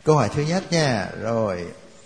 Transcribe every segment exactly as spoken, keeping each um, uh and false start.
Câu hỏi thứ nhất nha. Rồi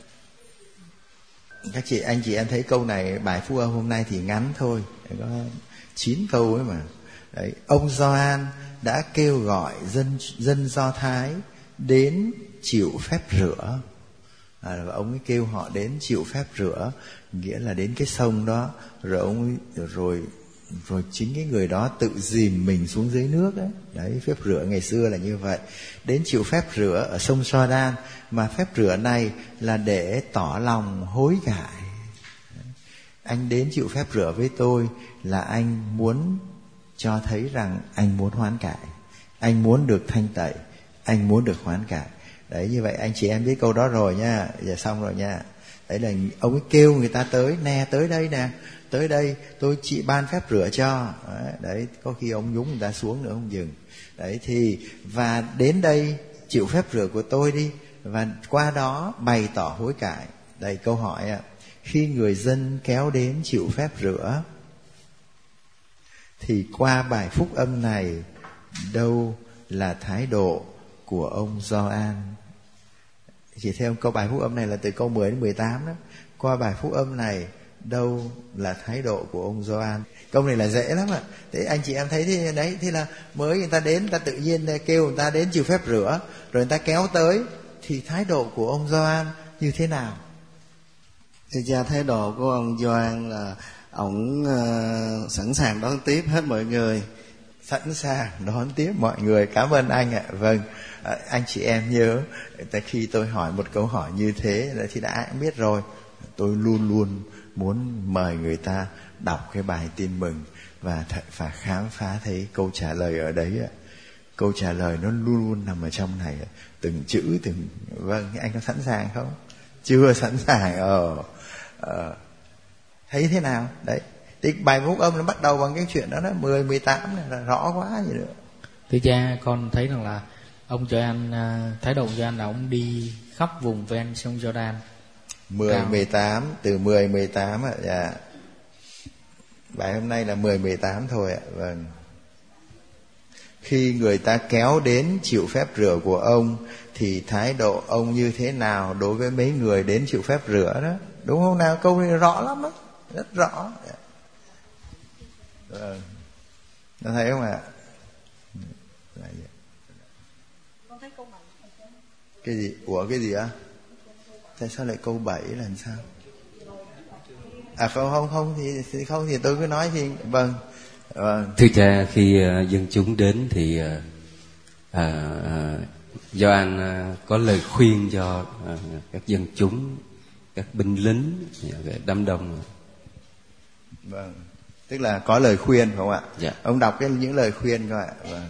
các chị, anh chị em thấy câu này, bài phúc âm hôm nay thì ngắn thôi, có chín câu ấy mà. Đấy, ông Gioan đã kêu gọi dân dân Do Thái đến chịu phép rửa. À, và ông ấy kêu họ đến chịu phép rửa, nghĩa là đến cái sông đó, rồi ông ấy, rồi rồi chính cái người đó tự dìm mình xuống dưới nước đấy. Đấy, phép rửa ngày xưa là như vậy. Đến chịu phép rửa ở sông Giođan, mà phép rửa này là để tỏ lòng hối cải. Anh đến chịu phép rửa với tôi là anh muốn cho thấy rằng anh muốn hoán cải, anh muốn được thanh tẩy, anh muốn được hoán cải. Đấy, như vậy anh chị em biết câu đó rồi nha. Giờ xong rồi nha. Đấy là ông ấy kêu người ta tới, nè tới đây nè, tới đây tôi chị ban phép rửa cho. Đấy, đấy, có khi ông nhúng người ta xuống nữa không dừng. Đấy thì, và đến đây chịu phép rửa của tôi đi, và qua đó bày tỏ hối cải. Đây câu hỏi ạ. Khi người dân kéo đến chịu phép rửa, thì qua bài phúc âm này, đâu là thái độ của ông Gioan? Chỉ theo câu bài phúc âm này là từ câu mười đến mười tám đó. Qua bài phúc âm này, đâu là thái độ của ông Gioan? Câu này là dễ lắm ạ. Thế anh chị em thấy thế đấy, thế là mới người ta đến, người ta tự nhiên kêu người ta đến chịu phép rửa, rồi người ta kéo tới, thì thái độ của ông Gioan như thế nào? Thì ra thái độ của ông Gioan là ông uh, sẵn sàng đón tiếp hết mọi người. Sẵn sàng đón tiếp mọi người. Cảm ơn anh ạ. Vâng, à, anh chị em nhớ, tại khi tôi hỏi một câu hỏi như thế thì đã ai cũng biết rồi. Tôi luôn luôn muốn mời người ta đọc cái bài tin mừng và th- và khám phá thấy câu trả lời ở đấy ạ. Câu trả lời nó luôn luôn nằm ở trong này, từng chữ từng. Vâng, anh có sẵn sàng không? Chưa sẵn sàng. Ờ, ờ. Thấy thế nào? Đấy, thì bài phúc âm nó bắt đầu bằng cái chuyện đó đó, mười, mười tám này là rõ quá gì nữa. Thưa cha, con thấy rằng là ông Gioan, thái độ Gioan là ông đi khắp vùng ven sông Giođan. Mười, mười tám, từ mười, mười tám ạ. Dạ. Bài hôm nay là mười, mười tám thôi ạ. Vâng. Khi người ta kéo đến chịu phép rửa của ông, thì thái độ ông như thế nào đối với mấy người đến chịu phép rửa đó? Đúng không nào? Câu này rõ lắm đó, rất rõ. Vâng. Nó thấy không ạ? Cái gì? Ủa cái gì á? Tại sao lại câu bảy là làm sao? À không không không thì, thì không thì tôi cứ nói thì vâng. Vâng. Thưa cha, khi uh, dân chúng đến thì uh, uh, Gioan uh, có lời khuyên cho uh, các dân chúng, các binh lính, đám đông. Vâng. Tức là có lời khuyên phải không ạ? Dạ. Ông đọc cái những lời khuyên coi ạ. Vâng.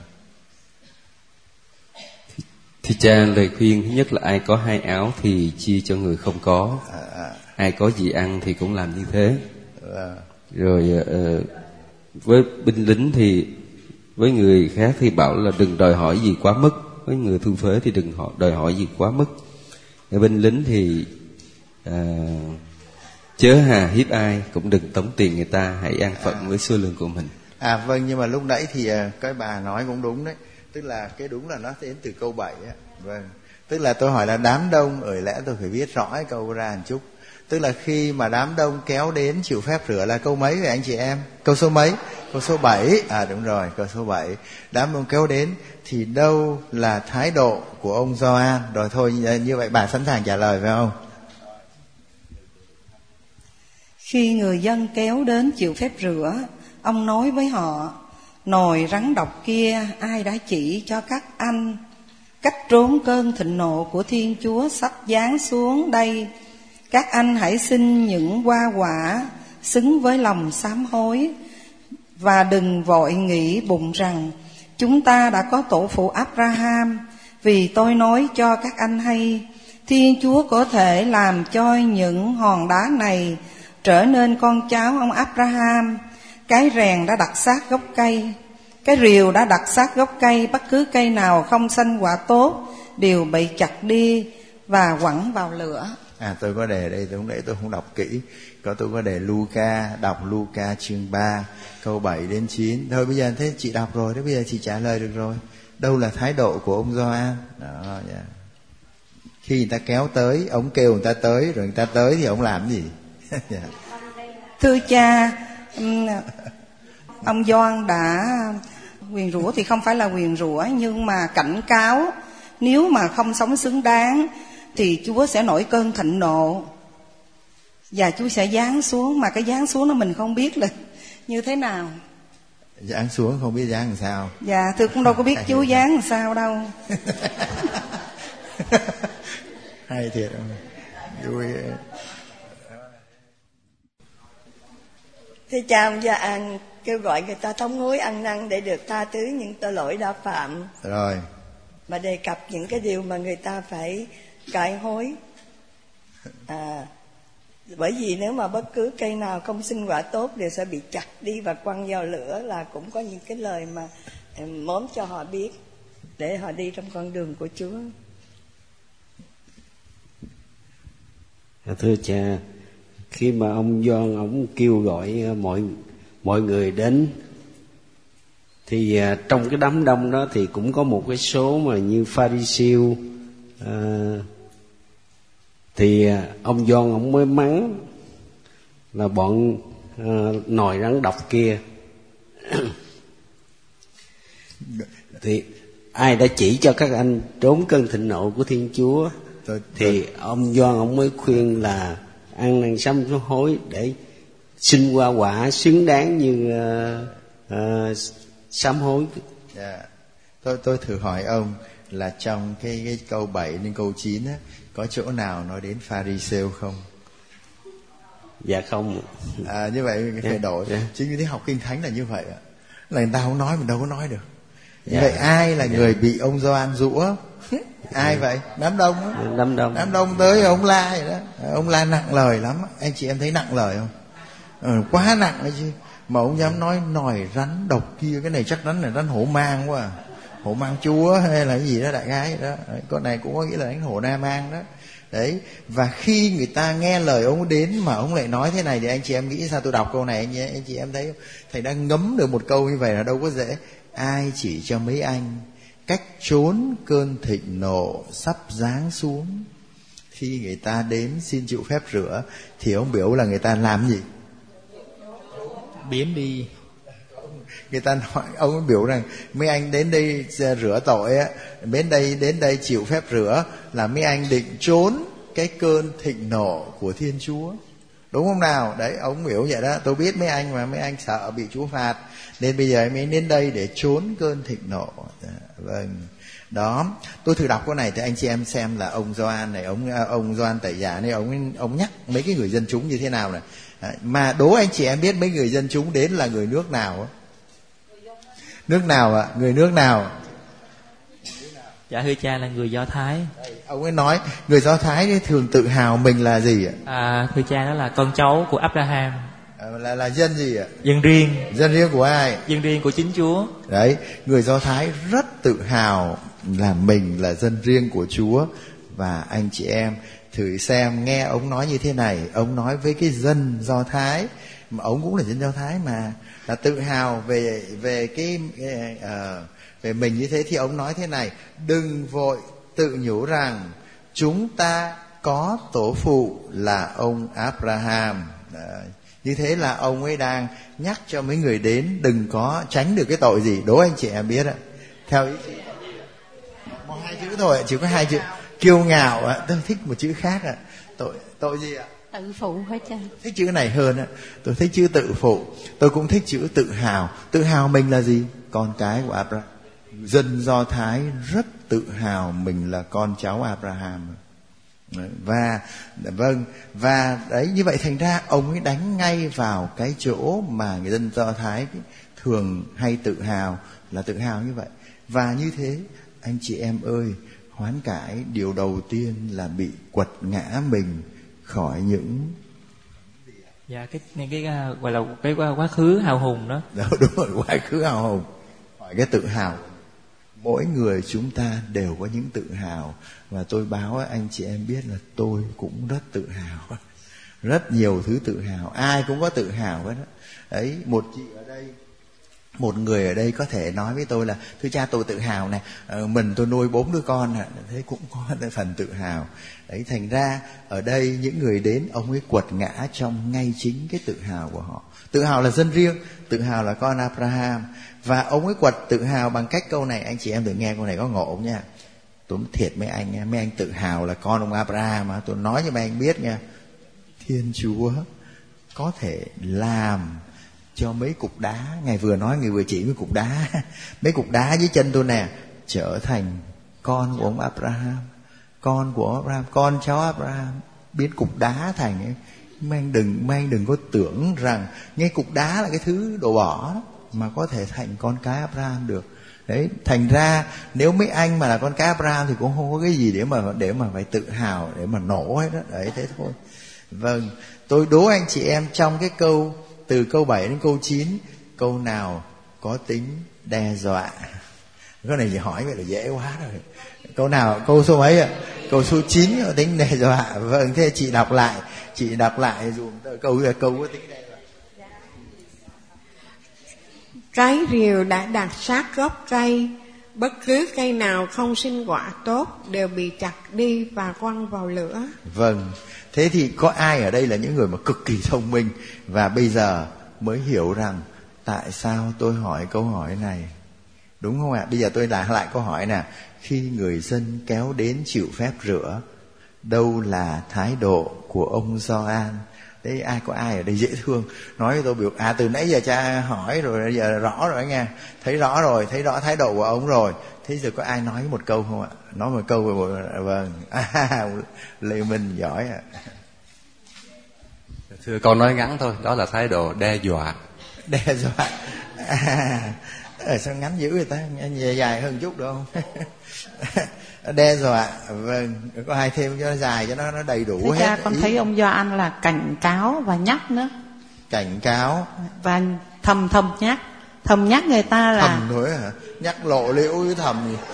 Thì, thì cha, lời khuyên thứ nhất là ai có hai áo thì chia cho người không có. À, à. Ai có gì ăn thì cũng làm như thế. Vâng. Rồi uh, với binh lính thì với người khác thì bảo là đừng đòi hỏi gì quá mức, với người thu thuế thì đừng họ đòi hỏi gì quá mức. Ở binh lính thì uh, chớ hà hiếp ai, cũng đừng tống tiền người ta, hãy an phận à. với số lương của mình. À vâng, nhưng mà lúc nãy thì cái bà nói cũng đúng đấy. Tức là cái đúng là nó đến từ câu bảy á. Vâng. Tức là tôi hỏi là đám đông, ở lẽ tôi phải viết rõ cái câu ra một chút. Tức là khi mà đám đông kéo đến chịu phép rửa là câu mấy vậy anh chị em? Câu số mấy? Câu số bảy. À đúng rồi, câu số bảy. Đám đông kéo đến thì đâu là thái độ của ông Gioan? Rồi thôi, như vậy bà sẵn sàng trả lời phải không? Khi người dân kéo đến chịu phép rửa, ông nói với họ: nồi rắn độc kia ai đã chỉ cho các anh cách trốn cơn thịnh nộ của Thiên Chúa sắp giáng xuống đây? Các anh hãy xin những hoa quả xứng với lòng sám hối, và đừng vội nghĩ bụng rằng chúng ta đã có tổ phụ Abraham. Vì tôi nói cho các anh hay, Thiên Chúa có thể làm cho những hòn đá này trở nên con cháu ông Abraham. Cái rèn đã đặt sát gốc cây, cái rìu đã đặt sát gốc cây. Bất cứ cây nào không sanh quả tốt đều bị chặt đi và quẳng vào lửa. À tôi có đề đây, tôi không để tôi không đọc kỹ. Có tôi có đề Luca, đọc Luca chương ba câu bảy đến chín. Thôi bây giờ thế chị đọc rồi, thế bây giờ chị trả lời được rồi. Đâu là thái độ của ông Gioan? Đó, yeah. Khi người ta kéo tới, ông kêu người ta tới, rồi người ta tới thì ông làm gì? Yeah. Thưa cha, ông Doan đã nguyền rủa thì không phải là nguyền rủa, nhưng mà cảnh cáo nếu mà không sống xứng đáng thì Chúa sẽ nổi cơn thịnh nộ và Chúa sẽ giáng xuống, mà cái giáng xuống đó mình không biết là như thế nào. Giáng xuống không biết giáng làm sao. Dạ, tôi cũng đâu có biết Chúa giáng làm sao đâu. Hay thiệt. Vui. Thưa cha, ông Doan kêu gọi người ta thống hối ăn năn để được tha thứ những tội lỗi đã phạm. Rồi. Mà đề cập những cái điều mà người ta phải cải hối. À, bởi vì nếu mà bất cứ cây nào không sinh quả tốt đều sẽ bị chặt đi và quăng vào lửa, là cũng có những cái lời mà mớm cho họ biết để họ đi trong con đường của Chúa. Thưa cha, khi mà ông Doan ông kêu gọi mọi mọi người đến, thì à, trong cái đám đông đó thì cũng có một cái số mà như Pha-ri-siêu, à, thì à, ông Doan ông mới mắng là bọn à, nòi rắn độc kia. Thì ai đã chỉ cho các anh trốn cơn thịnh nộ của Thiên Chúa? Tôi, thì tôi... ông Doan ông mới khuyên là ăn năn sám hối để xin qua quả xứng đáng như uh, uh, sám hối. Yeah. Tôi tôi thử hỏi ông là trong cái, cái câu bảy đến câu chín á, có chỗ nào nói đến Pha-ri-siêu không? Dạ không. À, như vậy phải yeah. đổi. Yeah. Chứ như thế học kinh thánh là như vậy ạ. Là người ta không nói mình đâu có nói được. Như yeah. vậy ai là yeah. người bị ông Gioan giũa? Ai yeah. vậy? Đám đông á. Đám đông. Đám đông tới ông la vậy đó. Ông la nặng lời lắm. Anh chị em thấy nặng lời không? Ừ, quá nặng đấy chứ. Mà ông dám nói nòi rắn độc kia, cái này chắc rắn là rắn hổ mang quá à. Hổ mang chúa hay là cái gì đó đại gái đó. Đấy, con này cũng có nghĩa là đánh hổ na mang đó. Đấy, và khi người ta nghe lời ông đến mà ông lại nói thế này thì anh chị em nghĩ sao? Tôi đọc câu này anh, anh chị em thấy thầy đang ngấm được một câu như vậy là đâu có dễ. Ai chỉ cho mấy anh cách trốn cơn thịnh nộ sắp giáng xuống? Khi người ta đến xin chịu phép rửa thì ông biểu là người ta làm gì? Biến đi. Người ta nói, ông ấy biểu rằng mấy anh đến đây rửa tội á, đến đây đến đây chịu phép rửa là mấy anh định trốn cái cơn thịnh nộ của Thiên Chúa, đúng không nào? Đấy, ông biểu vậy đó. Tôi biết mấy anh mà mấy anh sợ bị Chúa phạt nên bây giờ mới đến đây để trốn cơn thịnh nộ. Vâng. Đó, tôi thử đọc cái này thì anh chị em xem là ông Gioan này, ông ông Gioan Tẩy Giả này, ông ông nhắc mấy cái người dân chúng như thế nào này. Đấy, mà đố anh chị em biết mấy người dân chúng đến là người nước nào á? Nước nào ạ? À? Người nước nào? Dạ thưa cha, là người Do Thái. Ông ấy nói người Do Thái thường tự hào mình là gì ạ? À, thưa cha, đó là con cháu của Abraham. À, là là dân gì ạ? Dân riêng. Dân riêng của ai? Dân riêng của chính Chúa. Đấy, người Do Thái rất tự hào là mình là dân riêng của Chúa. Và anh chị em thử xem, nghe ông nói như thế này, ông nói với cái dân Do Thái, mà ông cũng là dân Do Thái mà, là tự hào về về cái uh, về mình như thế, thì ông nói thế này: đừng vội tự nhủ rằng chúng ta có tổ phụ là ông Abraham. Đấy. Như thế là ông ấy đang nhắc cho mấy người đến đừng có tránh được cái tội gì. Đố anh chị em biết ạ. Theo ý chị, một hai chữ thôi, chỉ có hai chữ: kiêu ngạo ạ. Tôi thích một chữ khác ạ. Tội tội gì ạ? Tự phụ hả cha? Thích chữ này hơn á. Tôi thích chữ tự phụ. Tôi cũng thích chữ tự hào. Tự hào mình là gì? Con cái của Abraham. Dân Do Thái rất tự hào mình là con cháu Abraham. Và vâng, và đấy, như vậy thành ra ông ấy đánh ngay vào cái chỗ mà người dân Do Thái thường hay tự hào, là tự hào như vậy. Và như thế anh chị em ơi, hoán cải điều đầu tiên là bị quật ngã mình khỏi những dạ cái cái, cái gọi là cái quá khứ hào hùng đó. Đó, đúng rồi, quá khứ hào hùng, khỏi cái tự hào. Mỗi người chúng ta đều có những tự hào, và tôi báo anh chị em biết là tôi cũng rất tự hào, rất nhiều thứ tự hào, ai cũng có tự hào hết đó. Đấy, một chị ở đây Một người ở đây có thể nói với tôi là thưa cha tôi tự hào này, mình tôi nuôi bốn đứa con này, thế cũng có phần tự hào. Đấy, thành ra ở đây những người đến ông ấy quật ngã trong ngay chính cái tự hào của họ. Tự hào là dân riêng, tự hào là con Abraham. Và ông ấy quật tự hào bằng cách câu này, anh chị em thử nghe câu này có ngộ không nha. Tôi nói thiệt mấy anh nha, mấy anh tự hào là con ông Abraham mà tôi nói cho mấy anh biết nha, Thiên Chúa có thể làm cho mấy cục đá, Ngài vừa nói, Ngài vừa chỉ mấy cục đá, mấy cục đá dưới chân tôi nè, trở thành con của ông Abraham, con của Abraham, con cháu Abraham, biến cục đá thành ấy. Mấy anh đừng, mấy anh đừng có tưởng rằng nghe cục đá là cái thứ đồ bỏ mà có thể thành con cái Abraham được. Đấy, thành ra nếu mấy anh mà là con cái Abraham thì cũng không có cái gì để mà để mà phải tự hào, để mà nổ hết đó. Đấy, thế thôi. Vâng, tôi đố anh chị em trong cái câu từ câu bảy đến câu chín, câu nào có tính đe dọa? Câu này chỉ hỏi vậy là dễ quá rồi. Câu nào, câu số mấy ạ? Câu số chín có tính đe dọa. Vâng, thế chị đọc lại, chị đọc lại dùm câu câu có tính đe dọa. Trái rìu đã đặt sát gốc cây, bất cứ cây nào không sinh quả tốt đều bị chặt đi và quăng vào lửa. Vâng, thế thì có ai ở đây là những người mà cực kỳ thông minh và bây giờ mới hiểu rằng tại sao tôi hỏi câu hỏi này, đúng không ạ? Bây giờ tôi lại lại câu hỏi nè, khi người dân kéo đến chịu phép rửa, đâu là thái độ của ông Gioan? Đấy, ai có ai ở đây dễ thương nói với tôi biểu à từ nãy giờ cha hỏi rồi, giờ rõ rồi nha, thấy rõ rồi, thấy rõ thái độ của ông rồi. Thế giờ có ai nói một câu không ạ? Nói một câu về vâng. À, Lê Minh giỏi ạ. Thưa con nói ngắn thôi, đó là thái độ đe dọa. Đe dọa. À, sao ngắn dữ vậy ta? Dài, dài hơn chút được không? Đe dọa. Vâng, có ai thêm cho nó dài cho nó nó đầy đủ. Thưa hết. Cha, con ý. Thấy ông Gioan là cảnh cáo và nhắc nữa. Cảnh cáo và thầm thầm nhắc, thầm nhắc người ta là thầm thôi hả? Nhắc lộ liễu với thầm gì?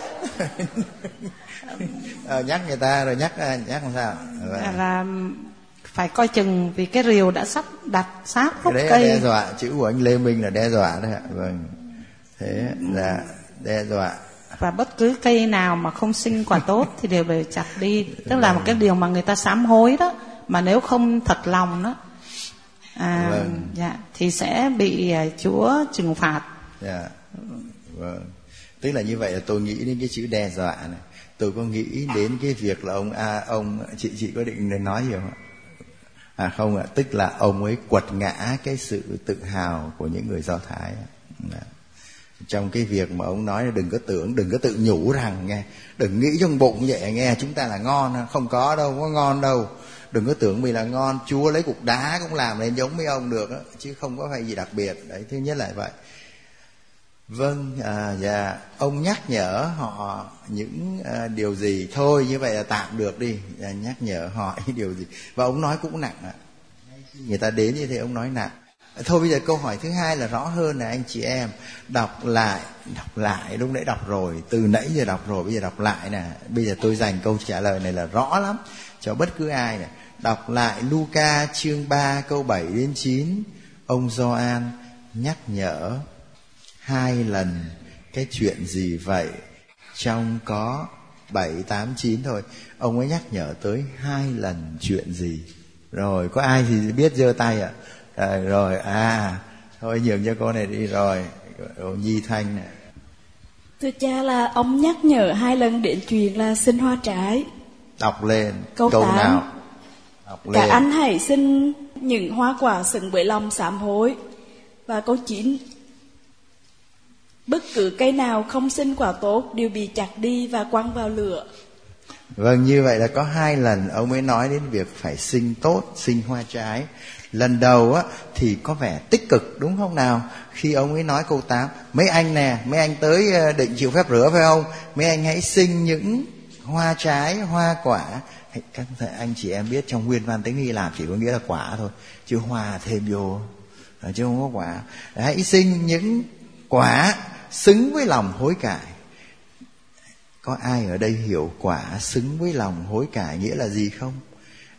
À, nhắc người ta rồi nhắc nhắc làm sao? Vâng. Là phải coi chừng vì cái rìu đã sắp đặt sát gốc cây. Đấy là đe dọa, chữ của anh Lê Minh là đe dọa đấy ạ. Vâng, thế là đe dọa. Và bất cứ cây nào mà không sinh quả tốt thì đều bị chặt đi. Tức là một cái điều mà người ta sám hối đó, mà nếu không thật lòng đó à, vâng. Dạ, thì sẽ bị Chúa trừng phạt. Dạ. Vâng. Tức là như vậy là tôi nghĩ đến cái chữ đe dọa này, tôi có nghĩ đến cái việc là ông à, ông chị chị có định nói gì không ạ? À không ạ, tức là ông ấy quật ngã cái sự tự hào của những người Do Thái. Dạ. Trong cái việc mà ông nói là đừng có tưởng, đừng có tự nhủ rằng nghe, đừng nghĩ trong bụng vậy nghe chúng ta là ngon, không có đâu, không có ngon đâu. Đừng có tưởng mình là ngon, Chúa lấy cục đá cũng làm nên giống mấy ông được đó, chứ không có phải gì đặc biệt. Đấy, thứ nhất là vậy. Vâng, à, dạ, ông nhắc nhở họ những à, điều gì thôi, như vậy là tạm được đi, à, nhắc nhở họ những điều gì. Và ông nói cũng nặng ạ. Người ta đến như thế ông nói nặng. Thôi bây giờ câu hỏi thứ hai là rõ hơn là anh chị em đọc lại, đọc lại, lúc nãy đọc rồi, từ nãy giờ đọc rồi, bây giờ đọc lại nè. Bây giờ tôi dành câu trả lời này là rõ lắm cho bất cứ ai nè. Đọc lại Luca chương ba câu bảy đến chín, ông Gioan nhắc nhở hai lần cái chuyện gì vậy? Trong có bảy, tám, chín thôi, ông ấy nhắc nhở tới hai lần chuyện gì? Rồi, có ai thì biết giơ tay ạ? À? À, rồi, à, thôi nhường cho cô này đi rồi. Nhi Thanh này. Thưa cha, là ông nhắc nhở hai lần đến chuyện là xin hoa trái. Đọc lên, câu, câu nào? Đọc lên. Cả anh hãy xin những hoa quả xứng với lòng sám hối. Và câu chín, bất cứ cây nào không sinh quả tốt đều bị chặt đi và quăng vào lửa. Vâng, như vậy là có hai lần ông ấy nói đến việc phải sinh tốt, sinh hoa trái. Lần đầu á thì có vẻ tích cực đúng không nào? Khi ông ấy nói câu tám, mấy anh nè, mấy anh tới định chịu phép rửa phải không? Mấy anh hãy sinh những hoa trái, hoa quả. Các anh chị em biết trong nguyên văn tiếng Hy Lạp chỉ có nghĩa là quả thôi, chứ hoa thêm vô, chứ không có quả. Hãy sinh những quả xứng với lòng hối cải. Có ai ở đây hiểu quả xứng với lòng hối cải nghĩa là gì không?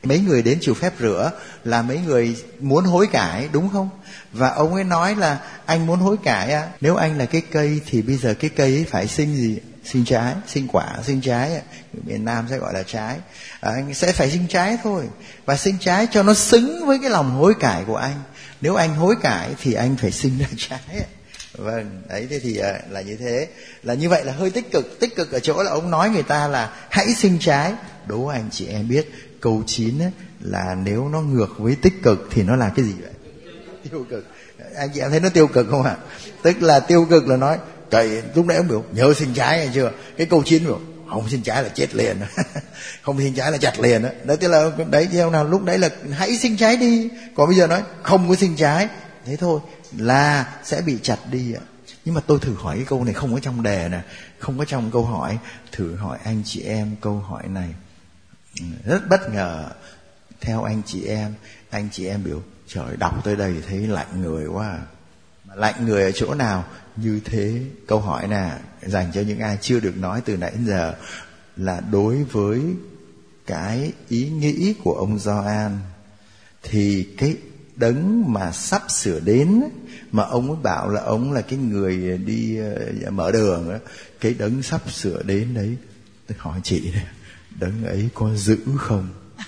mấy người đến chịu phép rửa là mấy người muốn hối cải, đúng không? Và ông ấy nói là anh muốn hối cải á, nếu anh là cái cây thì bây giờ cái cây ấy phải sinh gì? Sinh trái, sinh quả, sinh trái. Miền Nam sẽ gọi là trái. À, anh sẽ phải sinh trái thôi. Và sinh trái cho nó xứng với cái lòng hối cải của anh. Nếu anh hối cải thì anh phải sinh ra trái. Vâng, đấy, thế thì là như thế. Là như vậy là hơi tích cực. Tích cực ở chỗ là ông nói người ta là hãy sinh trái. Đố anh chị em biết câu chín ấy, là nếu nó ngược với tích cực thì nó là cái gì vậy? Tiêu cực. Anh chị em thấy nó tiêu cực không ạ? Tức là tiêu cực là nói cậy, lúc nãy ông biểu nhớ sinh trái hay chưa? Cái câu chín biểu không sinh trái là chết liền. Không sinh trái là chặt liền đó. Đấy, tức là đấy, theo nào lúc đấy là hãy sinh trái đi. Còn bây giờ nói không có sinh trái, thế thôi là sẽ bị chặt đi ạ. Nhưng mà tôi thử hỏi cái câu này không có trong đề nè, không có trong câu hỏi. Thử hỏi anh chị em câu hỏi này rất bất ngờ. Theo anh chị em, anh chị em biểu trời, đọc tới đây thấy lạnh người quá à. Mà lạnh người ở chỗ nào? Như thế câu hỏi nè, dành cho những ai chưa được nói từ nãy đến giờ, là đối với cái ý nghĩ của ông Gioan thì cái đấng mà sắp sửa đến, mà ông ấy bảo là ông là cái người đi uh, mở đường đó, cái đấng sắp sửa đến đấy, tôi hỏi chị này, đấng ấy có giữ không?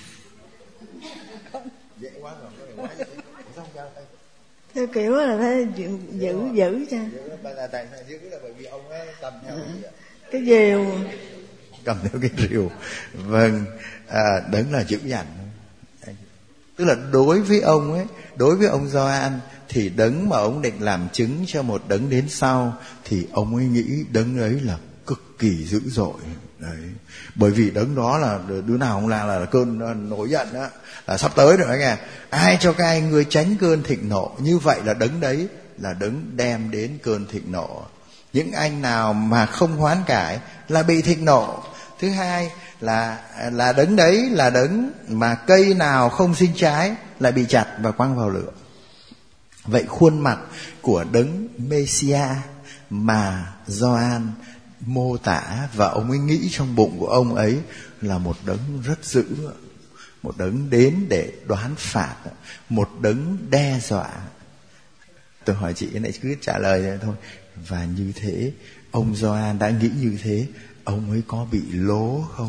Theo kiểu là phải giữ giữ, giữ cho. Tại sao giữ là bởi vì ông ấy cầm theo cái rìu, cầm theo cái rìu. Vâng, à, đấng là giữ dằn. Tức là đối với ông ấy, đối với ông Gioan thì đấng mà ông định làm chứng cho một đấng đến sau thì ông ấy nghĩ đấng ấy là cực kỳ dữ dội. Đấy. Bởi vì đấng đó là đứa nào không là là cơn nổi giận đó, là sắp tới rồi nghe. Ai cho các anh ngươi tránh cơn thịnh nộ, như vậy là đấng đấy là đấng đem đến cơn thịnh nộ. Những anh nào mà không hoán cải là bị thịnh nộ. Thứ hai là là đấng đấy là đấng mà cây nào không sinh trái lại bị chặt và quăng vào lửa. Vậy khuôn mặt của đấng Messiah mà Gioan mô tả và ông ấy nghĩ trong bụng của ông ấy là một đấng rất dữ, một đấng đến để đoán phạt, một đấng đe dọa. Tôi hỏi chị cái này cứ trả lời thôi. Và như thế ông Gioan đã nghĩ như thế, ông ấy có bị lố không?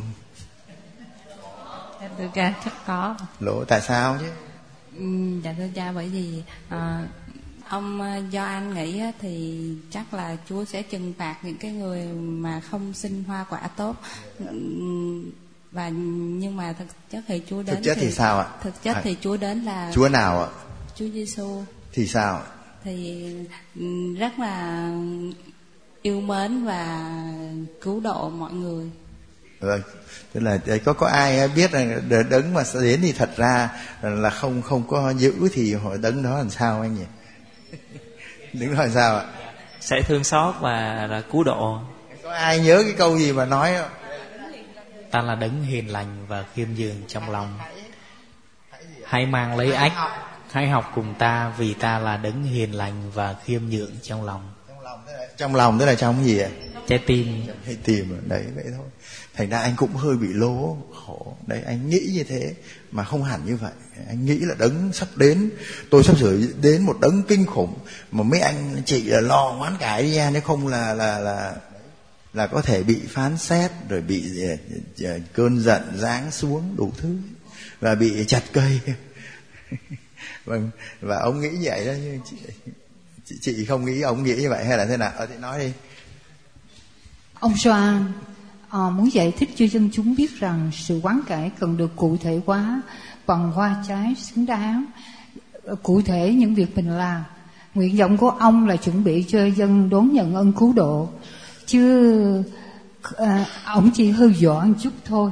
Dạ thưa cha, chắc có. Lố tại sao chứ? Ừ, dạ thưa cha, bởi vì à, ông Gioan nghĩ thì chắc là Chúa sẽ trừng phạt những cái người mà không sinh hoa quả tốt. Và nhưng mà thực chất thì Chúa đến thực chất thì, thì sao ạ? Thực chất à, thì Chúa đến là Chúa nào ạ? Chúa Giêsu. Thì sao? Thì rất là yêu mến và cứu độ mọi người. Vâng, tức là có có ai biết là đấng mà sẽ đến thì thật ra là không không có giữ thì hỏi đấng đó làm sao anh nhỉ? Đấng đó làm sao ạ? Sẽ thương xót và là cứu độ. Có ai nhớ cái câu gì mà nói không? Ta là đấng hiền lành và khiêm nhường trong lòng. Hãy mang lấy ách, hãy học cùng ta, vì ta là đấng hiền lành và khiêm nhượng trong lòng. Trong lòng tức là trong cái gì ạ? Trái tim. Hay tìm đấy, vậy thôi. Thành ra anh cũng hơi bị lố khổ. Đấy, anh nghĩ như thế mà không hẳn như vậy. Anh nghĩ là đấng sắp đến, tôi sắp sửa đến một đấng kinh khủng mà mấy anh chị là lo hoán cải đi nha, nếu không là là là là có thể bị phán xét, rồi bị cơn giận giáng xuống đủ thứ, và bị chặt cây. Vâng, và ông nghĩ vậy đó, nhưng chị, chị, chị không nghĩ ông nghĩ như vậy hay là thế nào? Ờ thì nói đi. Ông Gioan à, muốn giải thích cho dân chúng biết rằng sự hoán cải cần được cụ thể hóa bằng hoa trái xứng đáng. Cụ thể những việc mình làm. Nguyện vọng của ông là chuẩn bị cho dân đón nhận ân cứu độ, chứ à, ông chỉ hơi dọa một chút thôi.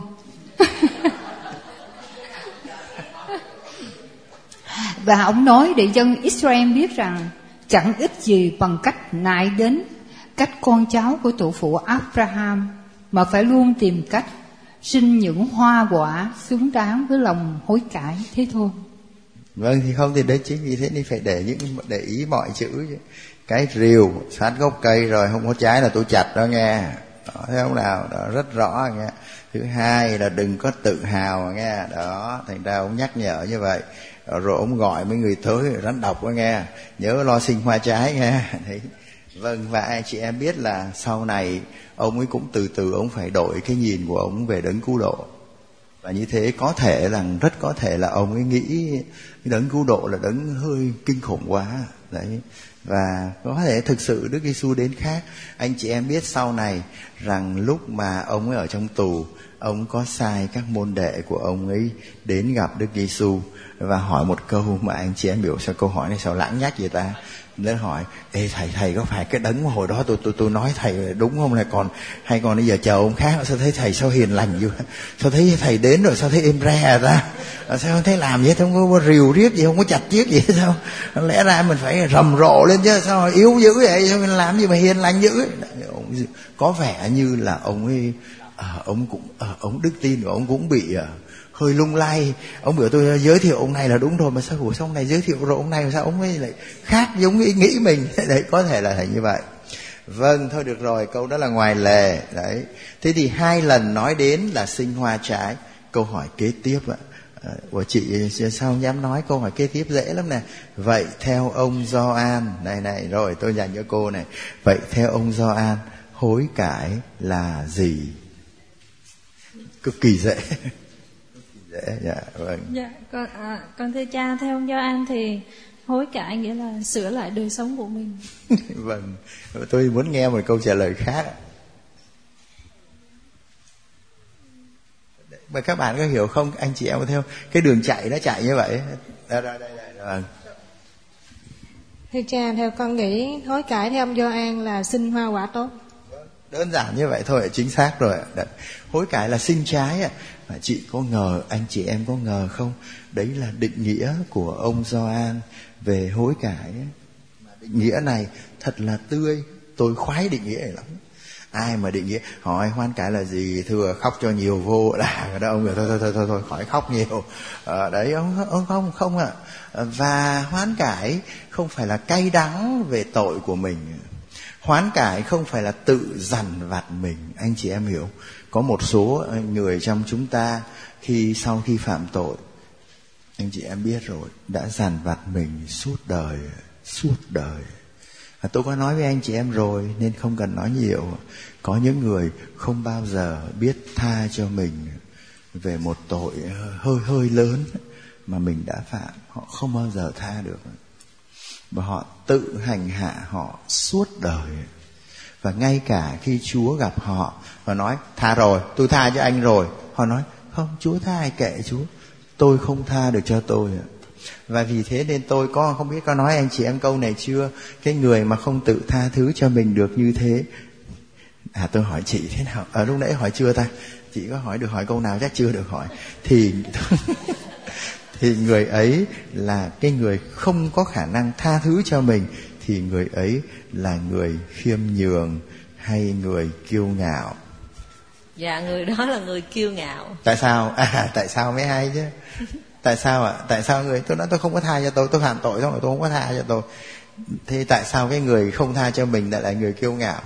Và ông nói để dân Israel biết rằng chẳng ích gì bằng cách nại đến cách con cháu của tổ phụ Abraham, mà phải luôn tìm cách sinh những hoa quả xứng đáng với lòng hối cải, thế thôi. Vâng, thì không thì đấy chính vì thế nên phải để những để ý mọi chữ chứ. Cái rìu sát gốc cây rồi không có trái là tôi chặt đó nghe. Đó, thấy không nào? Đó, rất rõ nghe. Thứ hai là đừng có tự hào nghe. Đó, thành ra ông nhắc nhở như vậy. Rồi, rồi ông gọi mấy người tới rắn độc đó nghe. Nhớ lo sinh hoa trái nghe. Đấy. Vâng, và anh chị em biết là sau này ông ấy cũng từ từ ông phải đổi cái nhìn của ông về đấng cứu độ. Và như thế có thể là, rất có thể là ông ấy nghĩ đấng cứu độ là đấng hơi kinh khủng quá. Đấy. Và có thể thực sự Đức Giêsu đến khác. Anh chị em biết sau này rằng lúc mà ông ấy ở trong tù, ông có sai các môn đệ của ông ấy đến gặp Đức Giêsu và hỏi một câu mà anh chị em hiểu sao câu hỏi này sao lãng nhách vậy ta? Nên hỏi: ê thầy, thầy có phải cái đấng hồi đó tôi tôi tôi nói thầy đúng không, này còn hay còn bây giờ chờ ông khác? Sao thấy thầy sao hiền lành vậy? Sao thấy thầy đến rồi sao thấy êm re ra? Sao thấy làm vậy, không có rìu riết gì, không có chặt chiếc gì sao? Lẽ ra mình phải rầm rộ lên chứ, sao yếu dữ vậy, sao mình làm gì mà hiền lành dữ? Có vẻ như là ông ấy à, ông cũng à, ông đức tin của ông cũng bị à, hơi lung lay. Ông biểu tôi giới thiệu ông này là đúng rồi, mà sao của ông này giới thiệu rồi ông này sao ông ấy lại khác giống ý nghĩ mình? Đấy, có thể là như vậy. Vâng, thôi được rồi, câu đó là ngoài lề. Đấy. Thế thì hai lần nói đến là sinh hoa trái. Câu hỏi kế tiếp ạ, của chị sao không dám nói câu hỏi kế tiếp dễ lắm nè. Vậy theo ông Gioan, này này rồi tôi dành cho cô này. Vậy theo ông Gioan, hối cải là gì? Cực kỳ dễ. Dễ, dạ, vâng. Dạ, con, à, con thưa cha, theo ông Gioan thì hối cải nghĩa là sửa lại đời sống của mình. Vâng, tôi muốn nghe một câu trả lời khác. Mà các bạn có hiểu không? Anh chị em có theo cái đường chạy nó chạy như vậy. Đây, đây, đây, đây. Vâng. Thưa cha, theo con nghĩ hối cải theo ông Gioan là sinh hoa quả tốt. Đơn giản như vậy thôi, chính xác rồi. Đấy. Hối cải là sinh trái ạ. Mà chị có ngờ, anh chị em có ngờ không? Đấy là định nghĩa của ông Gioan về hối cải. Mà định nghĩa này thật là tươi. Tôi khoái định nghĩa này lắm. Ai mà định nghĩa hỏi hoan cải là gì, thưa khóc cho nhiều vô là đó, ông người thôi thôi thôi thôi, thôi khỏi khóc nhiều. À, đấy ông, ông không không ạ. À. Và hoán cải không phải là cay đắng về tội của mình. Hoán cải không phải là tự dằn vặt mình. Anh chị em hiểu, có một số người trong chúng ta khi sau khi phạm tội, anh chị em biết rồi, đã dằn vặt mình suốt đời, suốt đời. À, tôi có nói với anh chị em rồi nên không cần nói nhiều. Có những người không bao giờ biết tha cho mình về một tội hơi hơi lớn mà mình đã phạm. Họ không bao giờ tha được. Và họ tự hành hạ họ suốt đời. Và ngay cả khi Chúa gặp họ và nói tha rồi, tôi tha cho anh rồi, họ nói không, Chúa tha ai kệ Chúa, tôi không tha được cho tôi. Và vì thế nên tôi có không biết có nói anh chị em câu này chưa? Cái người mà không tự tha thứ cho mình được như thế. À tôi hỏi chị thế nào? Ở à, lúc nãy hỏi chưa ta? Chị có hỏi được hỏi câu nào? Chắc chưa được hỏi. Thì thì người ấy là cái người không có khả năng tha thứ cho mình. Thì người ấy là người khiêm nhường hay người kiêu ngạo? Dạ, người đó là người kiêu ngạo. Tại sao? À tại sao mới hay chứ. Tại sao ạ? À? Tại sao người tôi nói tôi không có tha cho tôi, tôi phạm tội xong rồi tôi không có tha cho tôi. Thế tại sao cái người không tha cho mình lại là người kiêu ngạo?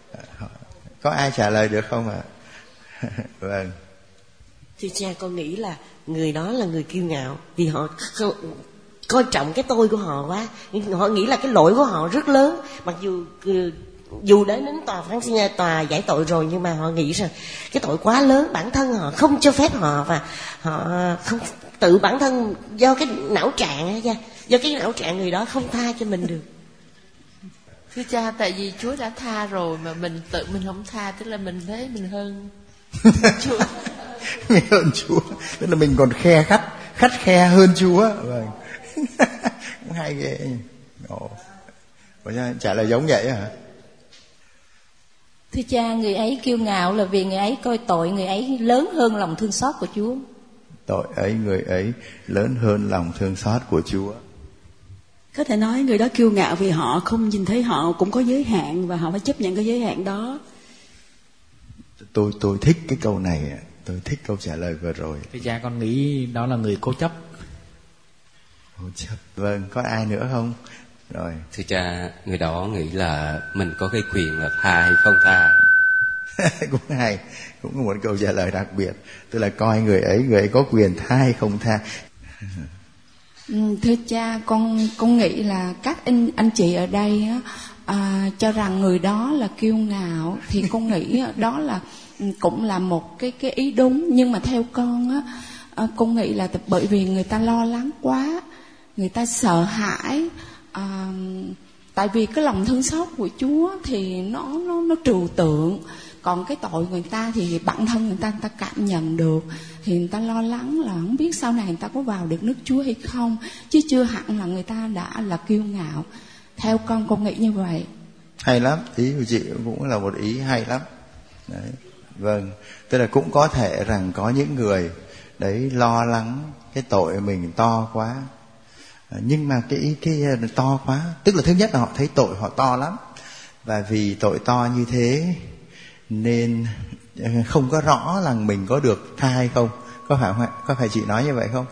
Có ai trả lời được không ạ? À? Vâng. Thưa cha, con nghĩ là người đó là người kiêu ngạo vì họ coi trọng cái tôi của họ quá. Họ nghĩ là cái lỗi của họ rất lớn, mặc dù dù đến đến tòa phán xin tòa giải tội rồi, nhưng mà họ nghĩ rằng cái tội quá lớn, bản thân họ không cho phép họ, và họ không tự bản thân do cái não trạng á, do cái não trạng người đó không tha cho mình được. Thưa cha, tại vì Chúa đã tha rồi mà mình tự mình không tha, tức là mình thấy mình hơn Chúa. Mình hơn Chúa, tức là mình còn khe khắt khắt khe hơn Chúa. Vâng. Cũng hay ghê. Ồ. Trả lời giống vậy hả? Thưa cha, người ấy kiêu ngạo là vì người ấy coi tội người ấy lớn hơn lòng thương xót của Chúa. Tội ấy, người ấy lớn hơn lòng thương xót của Chúa. Có thể nói người đó kiêu ngạo vì họ không nhìn thấy họ cũng có giới hạn và họ phải chấp nhận cái giới hạn đó. Tôi tôi thích cái câu này, tôi thích câu trả lời vừa rồi. Thưa cha, con nghĩ đó là người cố chấp. Cố chấp. Vâng, có ai nữa không? Rồi. Thưa cha, người đó nghĩ là mình có cái quyền là tha hay không tha. Cũng hay, cũng có một câu trả lời đặc biệt, tức là coi người ấy, người ấy có quyền tha hay không tha. Ừ, thưa cha, con con nghĩ là các anh anh chị ở đây á, à, cho rằng người đó là kiêu ngạo, thì con nghĩ đó là cũng là một cái cái ý đúng, nhưng mà theo con á, à, con nghĩ là bởi vì người ta lo lắng quá, người ta sợ hãi, à, tại vì cái lòng thương xót của Chúa thì nó nó nó trừu tượng, còn cái tội người ta thì bản thân người ta người ta cảm nhận được, thì người ta lo lắng là không biết sau này người ta có vào được nước Chúa hay không, chứ chưa hẳn là người ta đã là kiêu ngạo. Theo con con nghĩ như vậy. Hay lắm, ý của chị cũng là một ý hay lắm. Đấy. Vâng, tức là cũng có thể rằng có những người đấy lo lắng cái tội mình to quá, nhưng mà cái cái to quá, tức là thứ nhất là họ thấy tội họ to lắm, và vì tội to như thế nên không có rõ là mình có được tha hay không. Có phải có phải chị nói như vậy không?